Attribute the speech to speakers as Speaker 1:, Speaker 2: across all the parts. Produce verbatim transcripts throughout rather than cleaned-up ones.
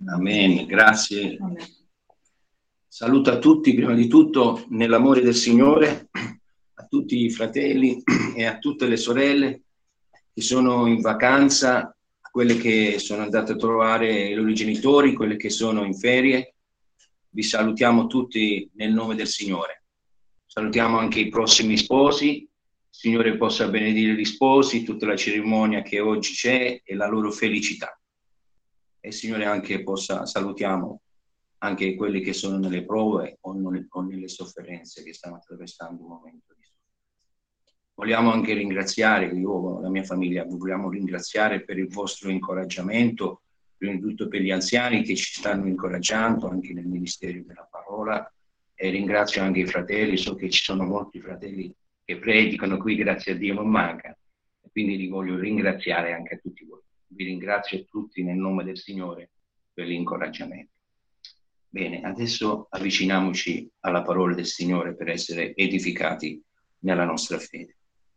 Speaker 1: Amen, grazie.
Speaker 2: Amen.
Speaker 1: Saluto a tutti, prima di tutto, nell'amore del Signore, a tutti i fratelli e a tutte le sorelle che sono in vacanza, a quelle che sono andate a trovare i loro genitori, quelle che sono in ferie. Vi salutiamo tutti nel nome del Signore. Salutiamo anche i prossimi sposi. Il Signore possa benedire gli sposi, tutta la cerimonia che oggi c'è e la loro felicità. E il Signore anche possa, salutiamo anche quelli che sono nelle prove o, non, o nelle sofferenze che stanno attraversando un momento di sofferenza. Vogliamo anche ringraziare, io e la mia famiglia, vi vogliamo ringraziare per il vostro incoraggiamento, prima di tutto per gli anziani che ci stanno incoraggiando anche nel Ministero della Parola, e ringrazio anche i fratelli, so che ci sono molti fratelli che predicano qui, grazie a Dio non manca, e quindi li voglio ringraziare anche a tutti voi. Vi ringrazio tutti nel nome del Signore per l'incoraggiamento. Bene, adesso avviciniamoci alla parola del Signore per essere edificati nella nostra fede.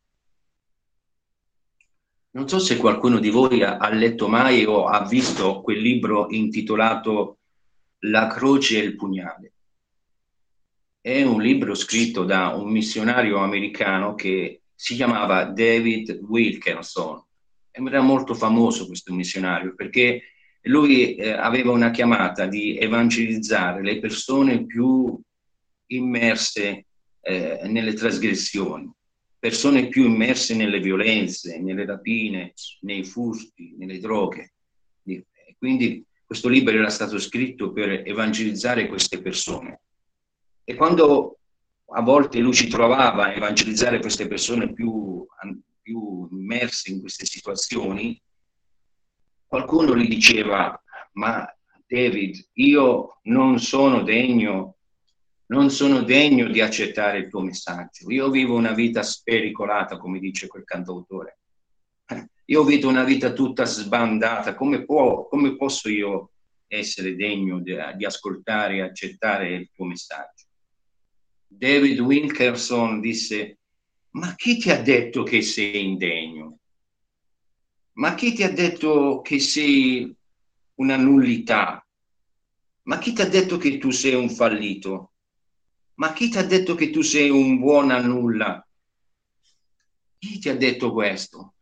Speaker 1: Non so se qualcuno di voi ha, ha letto mai o ha visto quel libro intitolato La croce e il pugnale. È un libro scritto da un missionario americano che si chiamava David Wilkerson. Era molto famoso questo missionario perché lui eh, aveva una chiamata di evangelizzare le persone più immerse eh, nelle trasgressioni, persone più immerse nelle violenze, nelle rapine, nei furti, nelle droghe. Quindi questo libro era stato scritto per evangelizzare queste persone. E quando a volte lui ci trovava a evangelizzare queste persone più, più immerse in queste situazioni, qualcuno gli diceva: ma David, io non sono degno, non sono degno di accettare il tuo messaggio. Io vivo una vita spericolata, come dice quel cantautore. Io vedo una vita tutta sbandata. Come, può, come posso io essere degno di, di ascoltare e accettare il tuo messaggio? David Wilkerson disse: ma chi ti ha detto che sei indegno? Ma chi ti ha detto che sei una nullità? Ma chi ti ha detto che tu sei un fallito? Ma chi ti ha detto che tu sei un buon a nulla? Chi ti ha detto questo?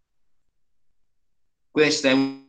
Speaker 1: Questa è un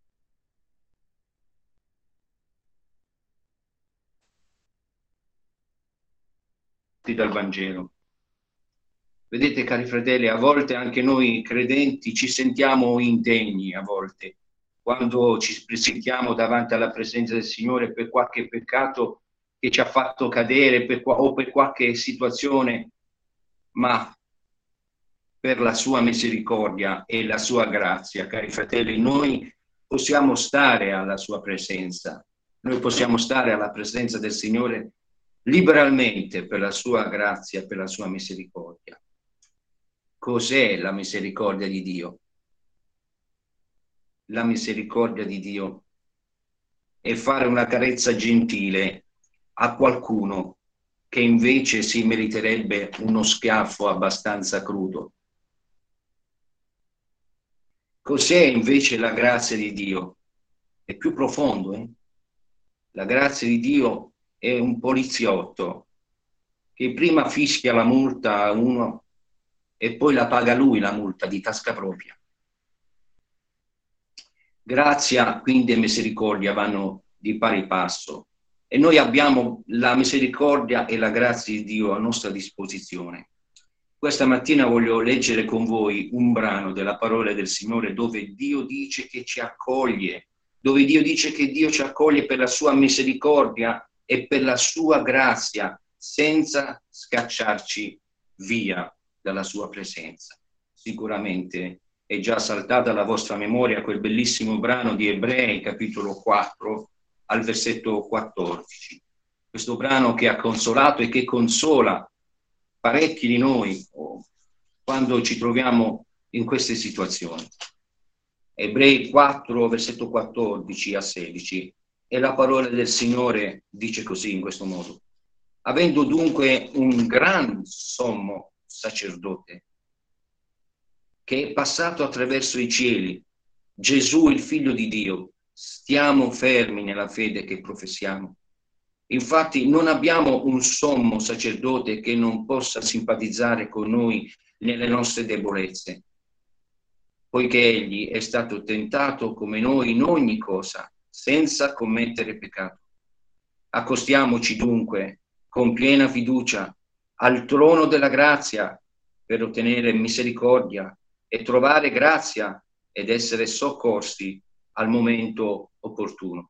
Speaker 1: dal Vangelo. Vedete, cari fratelli, a volte anche noi credenti ci sentiamo indegni, a volte, quando ci presentiamo davanti alla presenza del Signore per qualche peccato che ci ha fatto cadere per, o per qualche situazione, ma per la sua misericordia e la sua grazia, cari fratelli, noi possiamo stare alla sua presenza, noi possiamo stare alla presenza del Signore liberalmente per la sua grazia, per la sua misericordia. Cos'è la misericordia di Dio? La misericordia di Dio è fare una carezza gentile a qualcuno che invece si meriterebbe uno schiaffo abbastanza crudo. Cos'è invece la grazia di Dio? È più profondo, eh? La grazia di Dio è un poliziotto che prima fischia la multa a uno e poi la paga lui la multa di tasca propria. Grazia, quindi, e misericordia vanno di pari passo e noi abbiamo la misericordia e la grazia di Dio a nostra disposizione. Questa mattina voglio leggere con voi un brano della parola del Signore dove Dio dice che ci accoglie, dove Dio dice che Dio ci accoglie per la sua misericordia e per la sua grazia, senza scacciarci via dalla sua presenza. Sicuramente è già saltata alla vostra memoria quel bellissimo brano di Ebrei, capitolo quattro, al versetto quattordici. Questo brano che ha consolato e che consola parecchi di noi quando ci troviamo in queste situazioni. Ebrei quattro, versetto quattordici a sedici, e la parola del Signore dice così, in questo modo: avendo dunque un gran sommo sacerdote che è passato attraverso i cieli, Gesù il Figlio di Dio, stiamo fermi nella fede che professiamo. Infatti non abbiamo un sommo sacerdote che non possa simpatizzare con noi nelle nostre debolezze, poiché egli è stato tentato come noi in ogni cosa, senza commettere peccato. Accostiamoci dunque con piena fiducia al trono della grazia per ottenere misericordia e trovare grazia ed essere soccorsi al momento opportuno.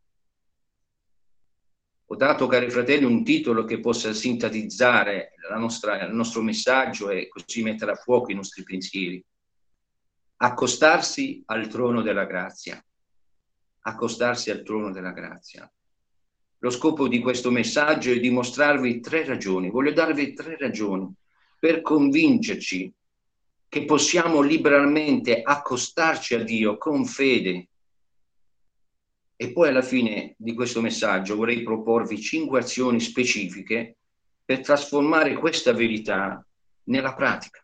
Speaker 1: Ho dato, cari fratelli, un titolo che possa sintetizzare la nostra, il nostro messaggio e così mettere a fuoco i nostri pensieri. Accostarsi al trono della grazia. Accostarsi al trono della grazia. Lo scopo di questo messaggio è di mostrarvi tre ragioni. Voglio darvi tre ragioni per convincerci che possiamo liberamente accostarci a Dio con fede. E poi alla fine di questo messaggio vorrei proporvi cinque azioni specifiche per trasformare questa verità nella pratica.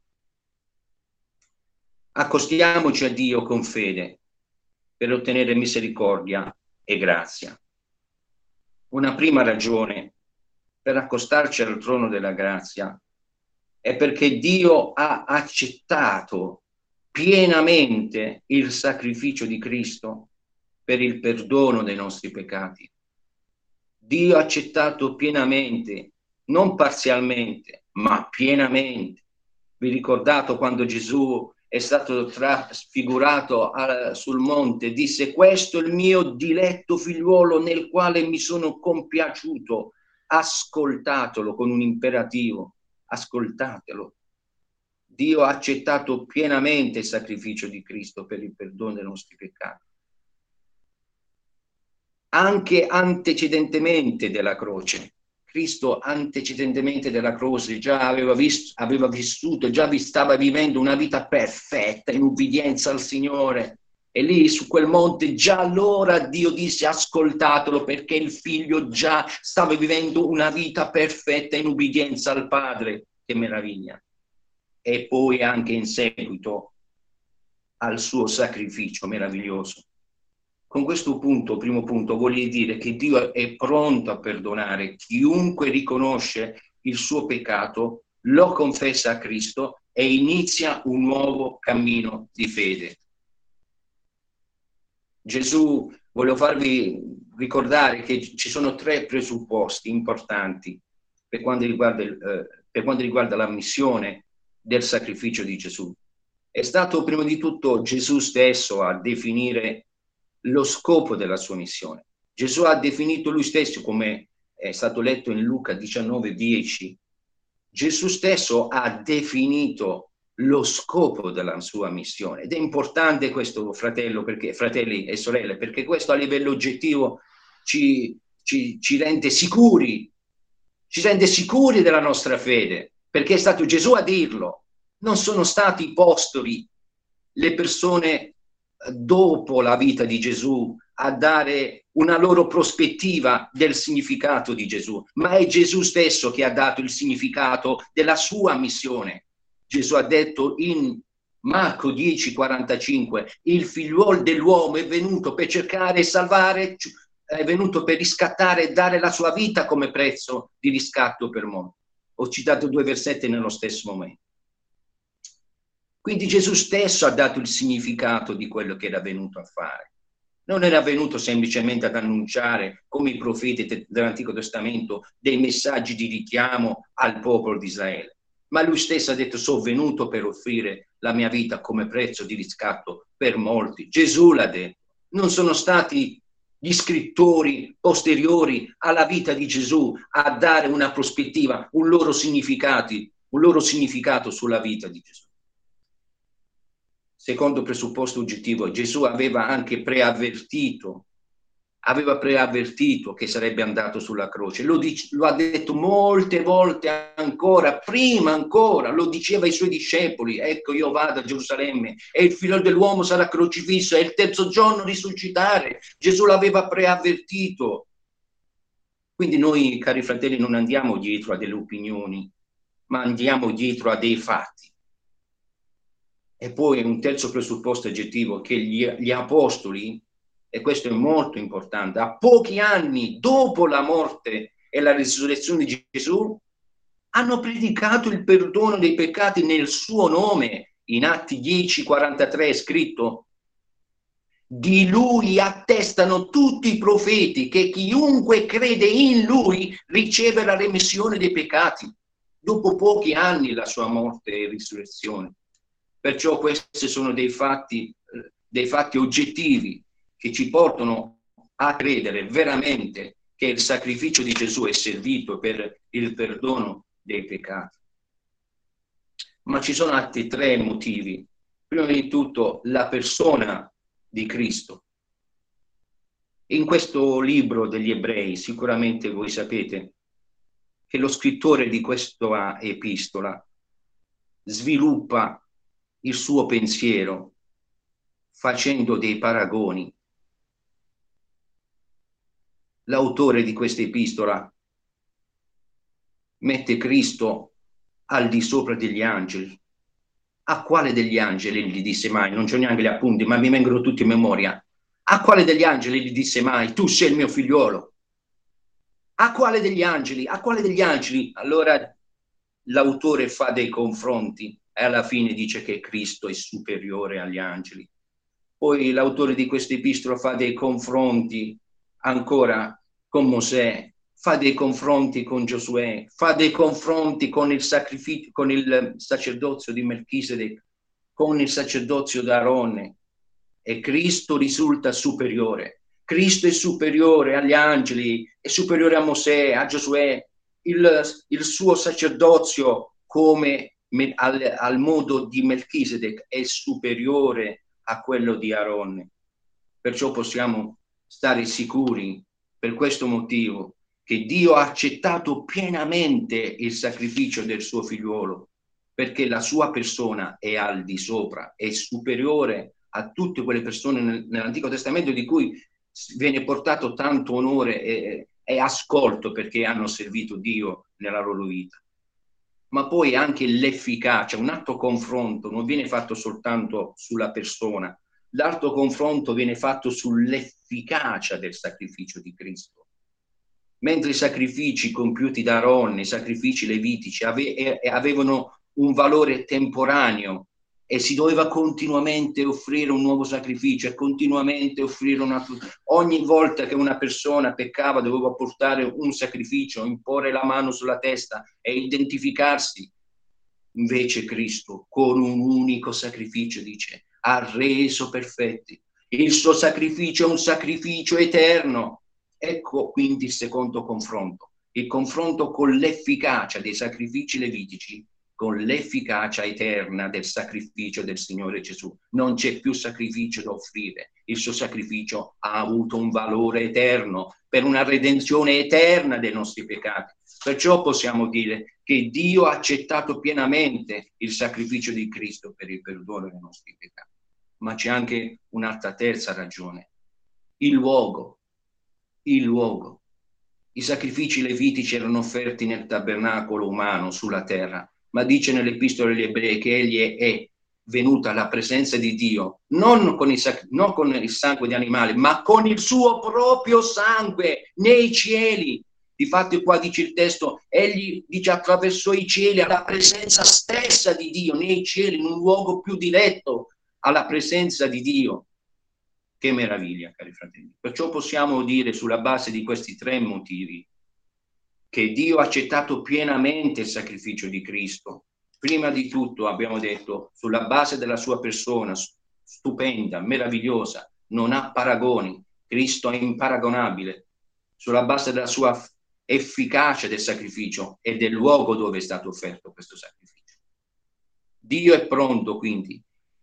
Speaker 1: Accostiamoci a Dio con fede per ottenere misericordia e grazia. Una prima ragione per accostarci al trono della grazia è perché Dio ha accettato pienamente il sacrificio di Cristo per il perdono dei nostri peccati. Dio ha accettato pienamente, non parzialmente, ma pienamente. Vi ricordate quando Gesù è stato trasfigurato al, sul monte, disse: questo è il mio diletto figliuolo nel quale mi sono compiaciuto, ascoltatelo, con un imperativo, ascoltatelo. Dio ha accettato pienamente il sacrificio di Cristo per il perdono dei nostri peccati. Anche antecedentemente della croce. Cristo antecedentemente della croce già aveva, visto, aveva vissuto, già vi stava vivendo una vita perfetta in ubbidienza al Signore. E lì su quel monte già allora Dio disse: ascoltatelo, perché il figlio già stava vivendo una vita perfetta in ubbidienza al Padre. Che meraviglia! E poi anche in seguito al suo sacrificio meraviglioso. Con questo punto, primo punto, voglio dire che Dio è pronto a perdonare chiunque riconosce il suo peccato, lo confessa a Cristo e inizia un nuovo cammino di fede. Gesù, voglio farvi ricordare che ci sono tre presupposti importanti per quanto riguarda, il, eh, per quanto riguarda la missione del sacrificio di Gesù. È stato prima di tutto Gesù stesso a definire lo scopo della sua missione. Gesù ha definito lui stesso, come è stato letto in Luca diciannove dieci. Gesù stesso ha definito lo scopo della sua missione. Ed è importante questo, fratello, perché, fratelli e sorelle, perché questo a livello oggettivo ci, ci, ci rende sicuri, ci rende sicuri della nostra fede, perché è stato Gesù a dirlo. Non sono stati i apostoli, le persone dopo la vita di Gesù, a dare una loro prospettiva del significato di Gesù, ma è Gesù stesso che ha dato il significato della sua missione. Gesù ha detto in Marco dieci quarantacinque: il figliuolo dell'uomo è venuto per cercare e salvare, è venuto per riscattare e dare la sua vita come prezzo di riscatto per molti. Ho citato due versetti nello stesso momento. Quindi Gesù stesso ha dato il significato di quello che era venuto a fare. Non era venuto semplicemente ad annunciare, come i profeti dell'Antico Testamento, dei messaggi di richiamo al popolo di Israele, ma lui stesso ha detto: sono venuto per offrire la mia vita come prezzo di riscatto per molti. Gesù l'ha detto. Non sono stati gli scrittori posteriori alla vita di Gesù a dare una prospettiva, un loro significato, un loro significato sulla vita di Gesù. Secondo presupposto oggettivo, Gesù aveva anche preavvertito, aveva preavvertito che sarebbe andato sulla croce. Lo, dice, lo ha detto molte volte ancora, prima ancora, lo diceva ai suoi discepoli: ecco, io vado a Gerusalemme e il figlio dell'uomo sarà crocifisso e il terzo giorno risuscitare. Gesù l'aveva preavvertito. Quindi noi, cari fratelli, non andiamo dietro a delle opinioni, ma andiamo dietro a dei fatti. E poi un terzo presupposto oggettivo, che gli, gli apostoli e questo è molto importante, a pochi anni dopo la morte e la risurrezione di Gesù, hanno predicato il perdono dei peccati nel suo nome. In Atti dieci quarantatré è scritto: di lui attestano tutti i profeti che chiunque crede in lui riceve la remissione dei peccati. Dopo pochi anni la sua morte e risurrezione. Perciò questi sono dei fatti, dei fatti oggettivi che ci portano a credere veramente che il sacrificio di Gesù è servito per il perdono dei peccati. Ma ci sono altri tre motivi. Prima di tutto, la persona di Cristo. In questo libro degli Ebrei, sicuramente voi sapete che lo scrittore di questa epistola sviluppa il suo pensiero facendo dei paragoni. L'autore di questa epistola mette Cristo al di sopra degli angeli. A quale degli angeli gli disse mai? Non c'ho neanche gli appunti, ma mi vengono tutti in memoria. A quale degli angeli gli disse mai: tu sei il mio figliuolo? A quale degli angeli? A quale degli angeli? Allora l'autore fa dei confronti e alla fine dice che Cristo è superiore agli angeli. Poi l'autore di questa epistola fa dei confronti ancora con Mosè, fa dei confronti con Giosuè, fa dei confronti con il sacrificio, con il sacerdozio di Melchisedec, con il sacerdozio di Aronne, e Cristo risulta superiore. Cristo è superiore agli angeli, è superiore a Mosè, a Giosuè. Il, il suo sacerdozio, come me, al, al modo di Melchisedec, è superiore a quello di Aronne. Perciò possiamo stare sicuri, per questo motivo, che Dio ha accettato pienamente il sacrificio del suo figliuolo, perché la sua persona è al di sopra, è superiore a tutte quelle persone nel, nell'Antico Testamento di cui viene portato tanto onore e, e ascolto perché hanno servito Dio nella loro vita. Ma poi anche l'efficacia, un atto confronto non viene fatto soltanto sulla persona, l'altro confronto viene fatto sull'efficacia del sacrificio di Cristo. Mentre i sacrifici compiuti da Aronne, i sacrifici levitici, ave- avevano un valore temporaneo e si doveva continuamente offrire un nuovo sacrificio e continuamente offrire una... Ogni volta che una persona peccava doveva portare un sacrificio, imporre la mano sulla testa e identificarsi. Invece Cristo, con un unico sacrificio, dice, ha reso perfetti. Il suo sacrificio è un sacrificio eterno. Ecco quindi il secondo confronto, il confronto con l'efficacia dei sacrifici levitici, con l'efficacia eterna del sacrificio del Signore Gesù. Non c'è più sacrificio da offrire, il suo sacrificio ha avuto un valore eterno per una redenzione eterna dei nostri peccati. Perciò possiamo dire che Dio ha accettato pienamente il sacrificio di Cristo per il perdono dei nostri peccati. Ma c'è anche un'altra terza ragione, il luogo. Il luogo. I sacrifici levitici erano offerti nel tabernacolo umano sulla terra, ma dice nell'Epistola agli Ebrei che egli è, è venuto alla presenza di Dio non con, il sac- non con il sangue di animali, ma con il suo proprio sangue nei cieli. Difatti qua dice il testo, egli dice attraverso i cieli alla presenza stessa di Dio, nei cieli, in un luogo più diretto alla presenza di Dio. Che meraviglia, cari fratelli. Perciò possiamo dire sulla base di questi tre motivi che Dio ha accettato pienamente il sacrificio di Cristo. Prima di tutto abbiamo detto sulla base della sua persona stupenda, meravigliosa, non ha paragoni, Cristo è imparagonabile, sulla base della sua efficacia del sacrificio e del luogo dove è stato offerto questo sacrificio. Dio è pronto quindi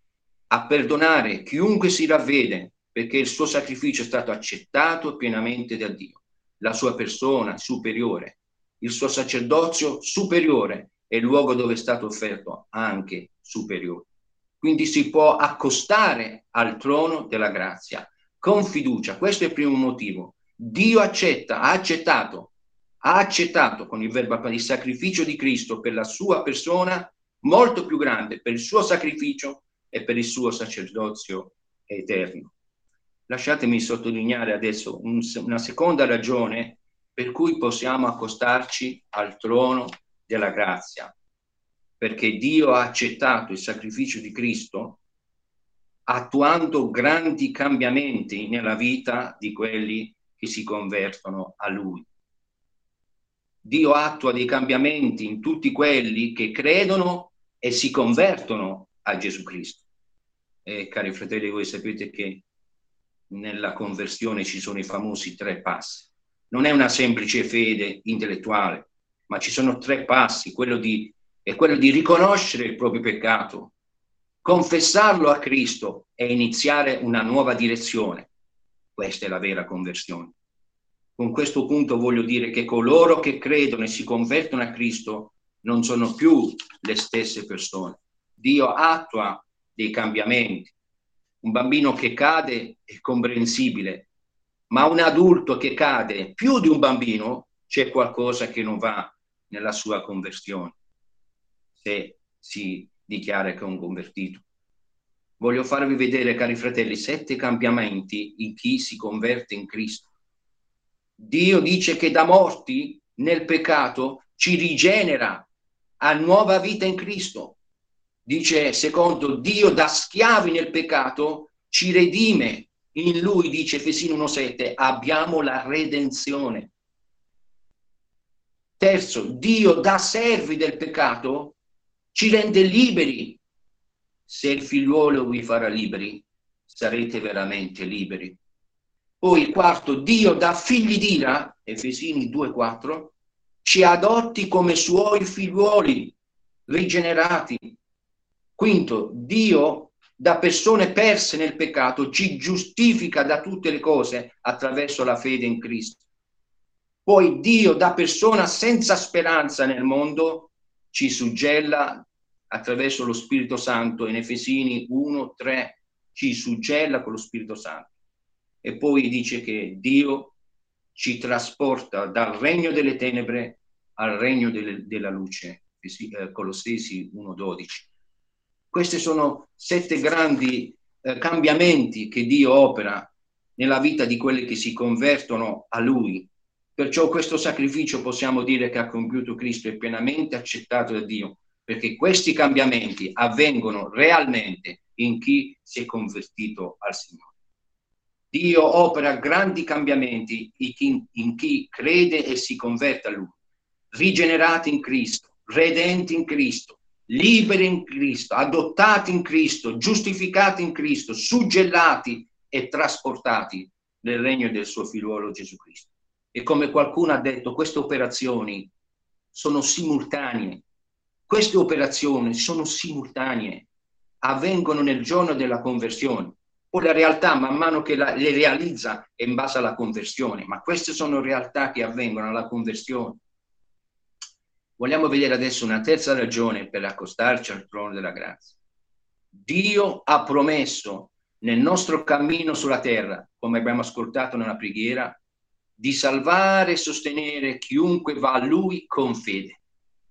Speaker 1: a perdonare chiunque si ravvede, perché il suo sacrificio è stato accettato pienamente da Dio, la sua persona superiore, il suo sacerdozio superiore e il luogo dove è stato offerto anche superiore. Quindi si può accostare al trono della grazia con fiducia. Questo è il primo motivo. Dio accetta, ha accettato, ha accettato con il verbo il sacrificio di Cristo per la sua persona molto più grande, per il suo sacrificio e per il suo sacerdozio eterno. lasciatemi sottolineare adesso un, una seconda ragione per cui possiamo accostarci al trono della grazia, perché Dio ha accettato il sacrificio di Cristo attuando grandi cambiamenti nella vita di quelli che si convertono a Lui. Dio attua dei cambiamenti in tutti quelli che credono e si convertono a Gesù Cristo. E cari fratelli, voi sapete che nella conversione ci sono i famosi tre passi. Non è una semplice fede intellettuale, ma ci sono tre passi. Quello di, è quello di riconoscere il proprio peccato, confessarlo a Cristo e iniziare una nuova direzione. Questa è la vera conversione. Con questo punto voglio dire che coloro che credono e si convertono a Cristo non sono più le stesse persone. Dio attua dei cambiamenti. Un bambino che cade è comprensibile, ma un adulto che cade più di un bambino, c'è qualcosa che non va nella sua conversione, se si dichiara che è un convertito. Voglio farvi vedere, cari fratelli, sette cambiamenti in chi si converte in Cristo. Dio dice che da morti nel peccato ci rigenera a nuova vita in Cristo. Dice, secondo, Dio da schiavi nel peccato ci redime. In Lui, dice Efesini uno sette, abbiamo la redenzione. Terzo, Dio da servi del peccato ci rende liberi. Se il figliuolo vi farà liberi, sarete veramente liberi. Poi il quarto, Dio da figli d'ira, Efesini due quattro, ci adotti come suoi figliuoli rigenerati. Quinto, Dio da persone perse nel peccato ci giustifica da tutte le cose attraverso la fede in Cristo. Poi Dio da persona senza speranza nel mondo ci suggella attraverso lo Spirito Santo. In Efesini uno tre ci suggella con lo Spirito Santo. E poi dice che Dio ci trasporta dal regno delle tenebre al regno delle, della luce, eh, Colossesi uno dodici. Questi sono sette grandi eh, cambiamenti che Dio opera nella vita di quelli che si convertono a Lui. Perciò questo sacrificio possiamo dire che ha compiuto Cristo è pienamente accettato da Dio, perché questi cambiamenti avvengono realmente in chi si è convertito al Signore. Dio opera grandi cambiamenti in chi, in chi crede e si converte a Lui, rigenerati in Cristo, redenti in Cristo, liberi in Cristo, adottati in Cristo, giustificati in Cristo, suggellati e trasportati nel regno del suo figliuolo Gesù Cristo. E come qualcuno ha detto, queste operazioni sono simultanee. Queste operazioni sono simultanee, avvengono nel giorno della conversione. Poi la realtà, man mano che la, le realizza, è in base alla conversione, ma queste sono realtà che avvengono alla conversione. Vogliamo vedere adesso una terza ragione per accostarci al trono della grazia. Dio ha promesso nel nostro cammino sulla terra, come abbiamo ascoltato nella preghiera, di salvare e sostenere chiunque va a Lui con fede.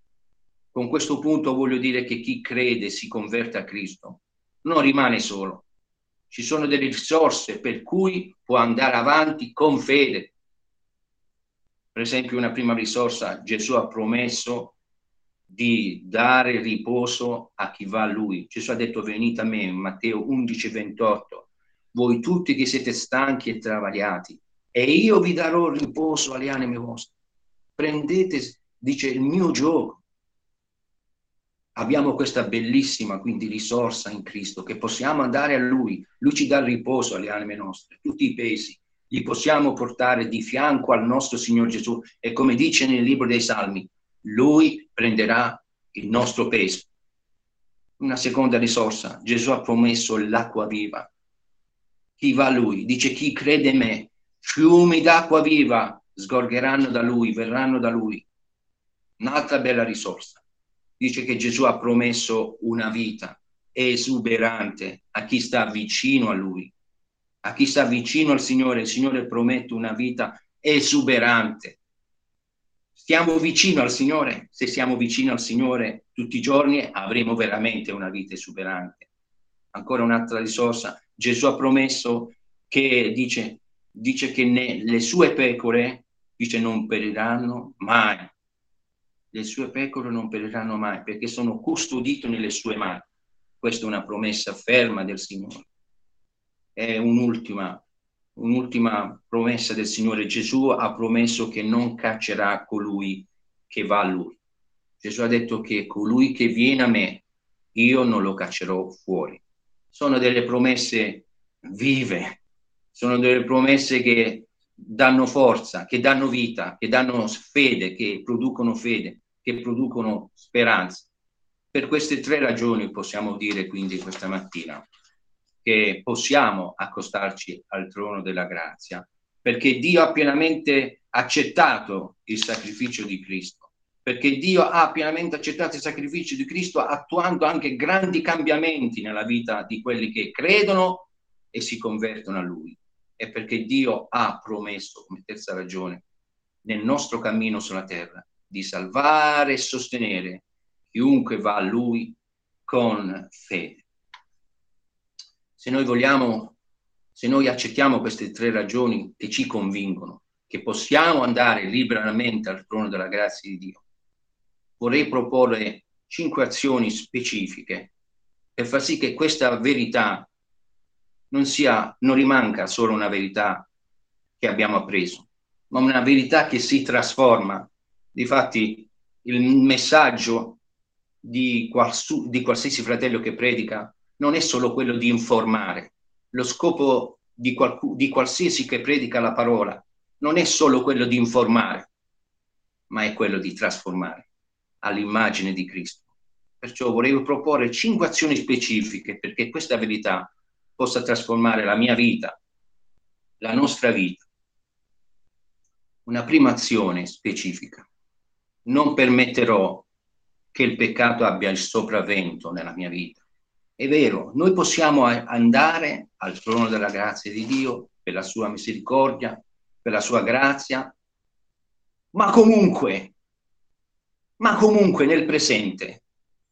Speaker 1: Con questo punto voglio dire che chi crede e si converte a Cristo non rimane solo. Ci sono delle risorse per cui può andare avanti con fede. Per esempio, una prima risorsa, Gesù ha promesso di dare riposo a chi va a Lui. Gesù ha detto, venite a me, in Matteo undici ventotto, voi tutti che siete stanchi e travagliati, e io vi darò riposo alle anime vostre. Prendete, dice, il mio giogo. Abbiamo questa bellissima quindi risorsa in Cristo, che possiamo andare a Lui. Lui ci dà il riposo alle anime nostre, tutti i pesi li possiamo portare di fianco al nostro Signor Gesù, e come dice nel libro dei Salmi, Lui prenderà il nostro peso. Una seconda risorsa, Gesù ha promesso l'acqua viva. Chi va a Lui, dice, chi crede in me, fiumi d'acqua viva sgorgeranno da Lui, verranno da Lui. Un'altra bella risorsa. Dice che Gesù ha promesso una vita esuberante a chi sta vicino a Lui. A chi sta vicino al Signore, il Signore promette una vita esuberante. Stiamo vicino al Signore? Se siamo vicino al Signore tutti i giorni avremo veramente una vita esuberante. Ancora un'altra risorsa. Gesù ha promesso che dice, dice che ne, le sue pecore, dice, non periranno mai. Le sue pecore non periranno mai, perché sono custodite nelle sue mani. Questa è una promessa ferma del Signore. È un'ultima, un'ultima promessa del Signore. Gesù ha promesso che non caccerà colui che va a Lui. Gesù ha detto che colui che viene a me, io non lo caccerò fuori. Sono delle promesse vive, sono delle promesse che danno forza, che danno vita, che danno fede, che producono fede, che producono speranza. Per queste tre ragioni possiamo dire quindi questa mattina che possiamo accostarci al trono della grazia, perché Dio ha pienamente accettato il sacrificio di Cristo, perché Dio ha pienamente accettato il sacrificio di Cristo, attuando anche grandi cambiamenti nella vita di quelli che credono e si convertono a Lui. E perché Dio ha promesso, come terza ragione, nel nostro cammino sulla terra, di salvare e sostenere chiunque va a Lui con fede. Se noi vogliamo, se noi accettiamo queste tre ragioni che ci convincono, che possiamo andare liberamente al trono della grazia di Dio, vorrei proporre cinque azioni specifiche per far sì che questa verità non sia, non rimanga solo una verità che abbiamo appreso, ma una verità che si trasforma. Difatti, il messaggio di, qualsu, di qualsiasi fratello che predica non è solo quello di informare. Lo scopo di, qualcu, di qualsiasi che predica la parola non è solo quello di informare, ma è quello di trasformare all'immagine di Cristo. Perciò vorrei proporre cinque azioni specifiche perché questa verità possa trasformare la mia vita, la nostra vita. Una prima azione specifica. Non permetterò che il peccato abbia il sopravvento nella mia vita. È vero, noi possiamo andare al trono della grazia di Dio per la sua misericordia, per la sua grazia, ma comunque, ma comunque nel presente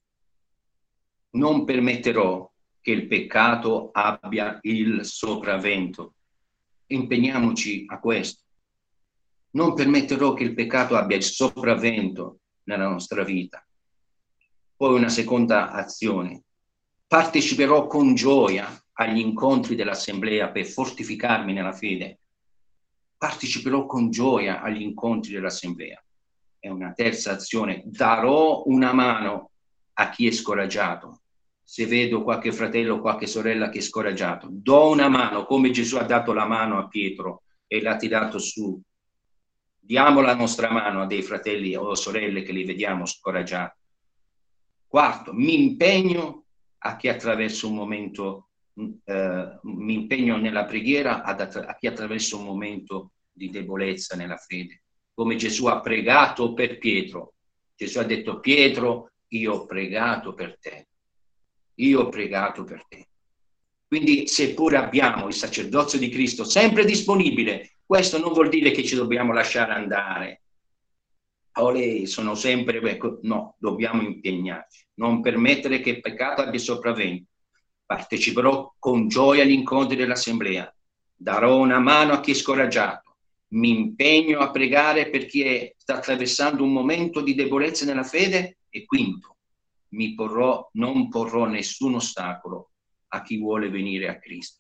Speaker 1: non permetterò che il peccato abbia il sopravvento. Impegniamoci a questo. Non permetterò che il peccato abbia il sopravvento nella nostra vita. Poi una seconda azione. Parteciperò con gioia agli incontri dell'assemblea per fortificarmi nella fede. Parteciperò con gioia agli incontri dell'assemblea. È una terza azione. Darò una mano a chi è scoraggiato. Se vedo qualche fratello o qualche sorella che è scoraggiato, do una mano, come Gesù ha dato la mano a Pietro e l'ha tirato su. Diamo la nostra mano a dei fratelli o sorelle che li vediamo scoraggiati. Quarto, mi impegno a chi attraverso un momento, eh, mi impegno nella preghiera ad attra- a chi attraverso un momento di debolezza nella fede. Come Gesù ha pregato per Pietro. Gesù ha detto: Pietro, io ho pregato per te. Io ho pregato per te. Quindi, seppure abbiamo il sacerdozio di Cristo sempre disponibile, questo non vuol dire che ci dobbiamo lasciare andare. Olè, sono sempre, ecco, no, dobbiamo impegnarci, non permettere che il peccato abbia sopravvento. Parteciperò con gioia agli incontri dell'assemblea, darò una mano a chi è scoraggiato, mi impegno a pregare per chi è, sta attraversando un momento di debolezza nella fede. E quinto, mi porrò, non porrò nessun ostacolo a chi vuole venire a Cristo.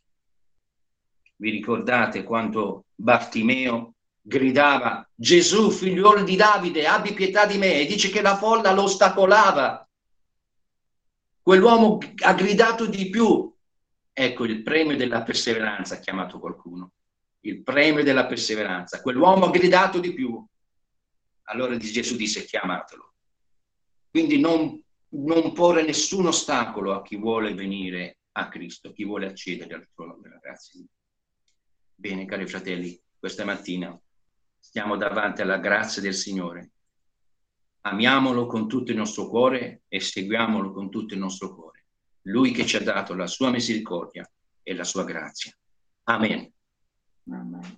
Speaker 1: Vi ricordate quando Bartimeo gridava: Gesù, figliuolo di Davide, abbi pietà di me, e dice che la folla lo ostacolava. Quell'uomo ha gridato di più. Ecco il premio della perseveranza, ha chiamato qualcuno. Il premio della perseveranza. Quell'uomo ha gridato di più. Allora Gesù disse: chiamatelo. Quindi non, non porre nessun ostacolo a chi vuole venire a Cristo, chi vuole accedere al trono della grazia. Bene, cari fratelli, questa mattina stiamo davanti alla grazia del Signore. Amiamolo con tutto il nostro cuore e seguiamolo con tutto il nostro cuore. Lui che ci ha dato la sua misericordia e la sua grazia. Amen.
Speaker 2: Amen.